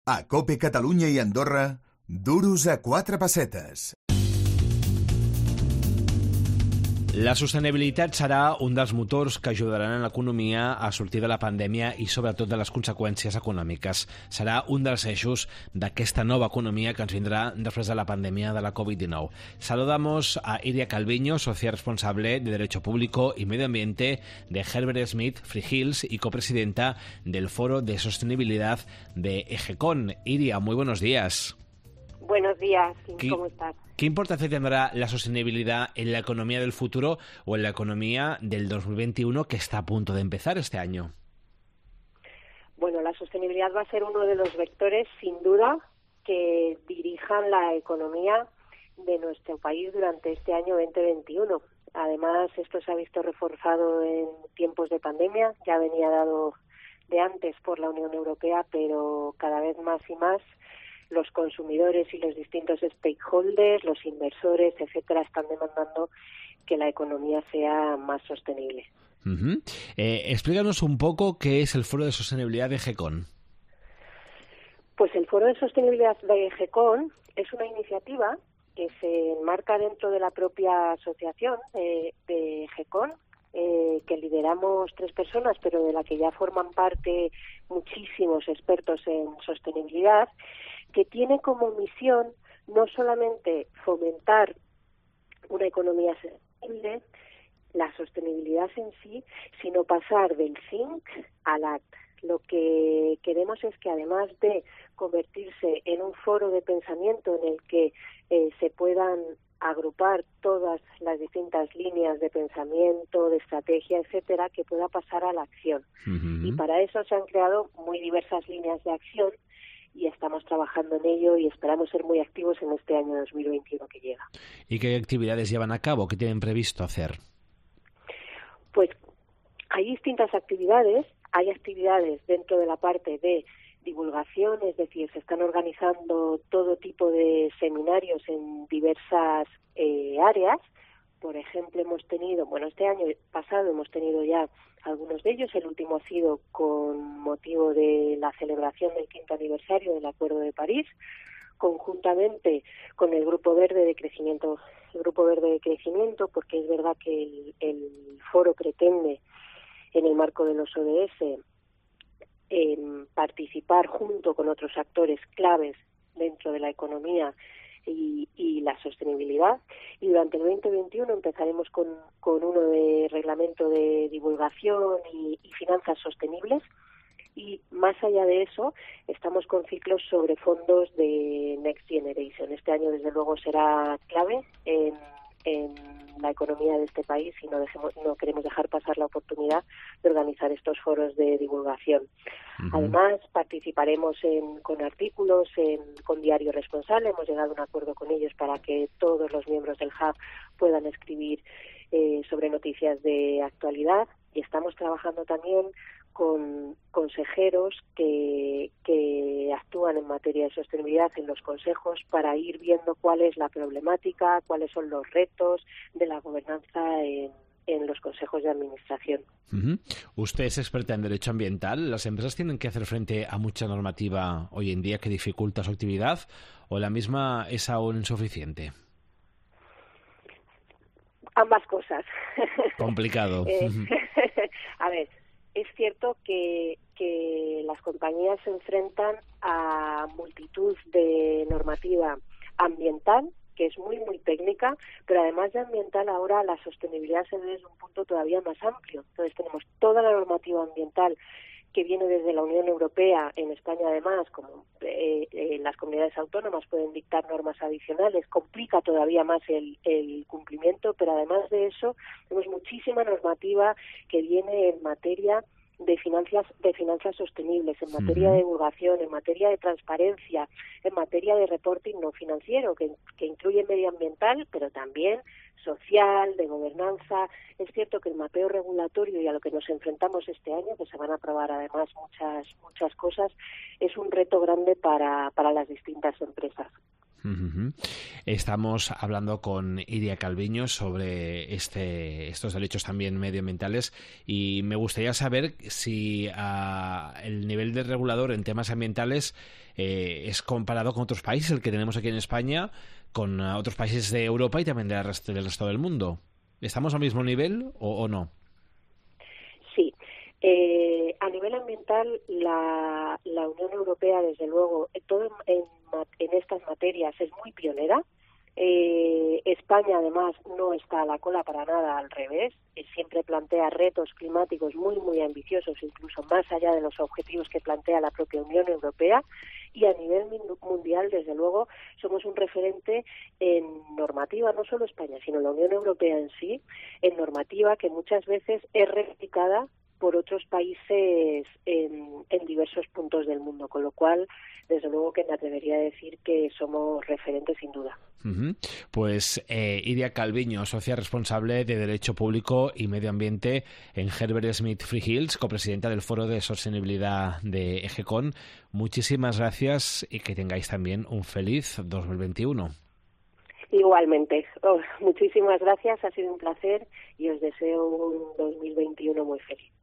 A COPE Catalunya i Andorra, duros a 4 pessetes. La sostenibilitat serà un dels motors que ajudaran a l'economia a sortir de la pandèmia i sobretot de les conseqüències econòmiques. Serà un dels eixos d'aquesta nova economia que ens vindrà després de la pandèmia de la COVID-19. Saludamos a Iria Calviño, socia responsable de Derecho Público y Medio Ambiente de Herbert Smith Freehills y copresidenta del Foro de Sostenibilidad de EGECON. Iria, muy buenos días. Buenos días, ¿cómo estás? ¿Qué importancia tendrá la sostenibilidad en la economía del futuro o en la economía del 2021 que está a punto de empezar este año? Bueno, la sostenibilidad va a ser uno de los vectores, sin duda, que dirijan la economía de nuestro país durante este año 2021. Además, esto se ha visto reforzado en tiempos de pandemia, ya venía dado de antes por la Unión Europea, pero cada vez más y más los consumidores y los distintos stakeholders, los inversores, etcétera, están demandando que la economía sea más sostenible. Explícanos un poco qué es el Foro de Sostenibilidad de EGECON. Pues el Foro de Sostenibilidad de EGECON es una iniciativa que se enmarca dentro de la propia asociación de EGECON, que lideramos 3 personas, pero de la que ya forman parte muchísimos expertos en sostenibilidad, que tiene como misión no solamente fomentar una economía sostenible, la sostenibilidad en sí, sino pasar del think al act. Lo que queremos es que además de convertirse en un foro de pensamiento en el que se puedan agrupar todas las distintas líneas de pensamiento, de estrategia, etcétera, que pueda pasar a la acción. Y para eso se han creado muy diversas líneas de acción y estamos trabajando en ello y esperamos ser muy activos en este año 2021 que llega. ¿Y qué actividades llevan a cabo? ¿Qué tienen previsto hacer? Pues hay distintas actividades. Hay actividades dentro de la parte de divulgación, es decir, se están organizando todo tipo de seminarios en diversas áreas. Por ejemplo, hemos tenido, este año pasado hemos tenido ya algunos de ellos. El último ha sido con motivo de la celebración del 5º aniversario del Acuerdo de París, conjuntamente con el Grupo Verde de Crecimiento. El Grupo Verde de Crecimiento, porque es verdad que el foro pretende, en el marco de los ODS, participar junto con otros actores claves dentro de la economía y la sostenibilidad. Y durante el 2021 empezaremos con uno de reglamento de divulgación y finanzas sostenibles. Y más allá de eso, estamos con ciclos sobre fondos de Next Generation. Este año, desde luego, será clave en la economía de este país y no queremos dejar pasar la oportunidad de organizar estos foros de divulgación. Además, participaremos con artículos con Diario Responsable. Hemos llegado a un acuerdo con ellos para que todos los miembros del Hub puedan escribir sobre noticias de actualidad, y estamos trabajando también con consejeros que actúan en materia de sostenibilidad en los consejos para ir viendo cuál es la problemática, cuáles son los retos de la gobernanza en los consejos de administración. Usted es experta en derecho ambiental. ¿Las empresas tienen que hacer frente a mucha normativa hoy en día que dificulta su actividad o la misma es aún insuficiente? Ambas cosas. Complicado. A ver, es cierto que las compañías se enfrentan a multitud de normativa ambiental, que es muy, muy técnica, pero además de ambiental, ahora la sostenibilidad se ve desde un punto todavía más amplio. Entonces tenemos toda la normativa ambiental que viene desde la Unión Europea. En España, además, como las comunidades autónomas pueden dictar normas adicionales, complica todavía más el cumplimiento, pero además de eso, tenemos muchísima normativa que viene en materia de finanzas sostenibles, en materia de divulgación, en materia de transparencia, en materia de reporting no financiero, que incluye medioambiental, pero también social, de gobernanza. Es cierto que el mapeo regulatorio y a lo que nos enfrentamos este año, que se van a aprobar además muchas cosas, es un reto grande para las distintas empresas. Uh-huh. Estamos hablando con Iria Calviño sobre estos derechos también medioambientales y me gustaría saber si el nivel de regulador en temas ambientales es comparado con otros países, el que tenemos aquí en España, con otros países de Europa y también del resto del mundo. ¿Estamos al mismo nivel o no? Sí. A nivel ambiental, la Unión Europea, desde luego, en estas materias es muy pionera. España, además, no está a la cola para nada, al revés. Siempre plantea retos climáticos muy, muy ambiciosos, incluso más allá de los objetivos que plantea la propia Unión Europea. Y a nivel mundial, desde luego, somos un referente en normativa, no solo España, sino la Unión Europea en sí, en normativa que muchas veces es replicada por otros países en diversos puntos del mundo, con lo cual, desde luego que me atrevería a decir que somos referentes sin duda. Uh-huh. Pues Iria Calviño, socia responsable de Derecho Público y Medio Ambiente en Herbert Smith Freehills, copresidenta del Foro de Sostenibilidad de EGECON. Muchísimas gracias y que tengáis también un feliz 2021. Igualmente. Muchísimas gracias, ha sido un placer y os deseo un 2021 muy feliz.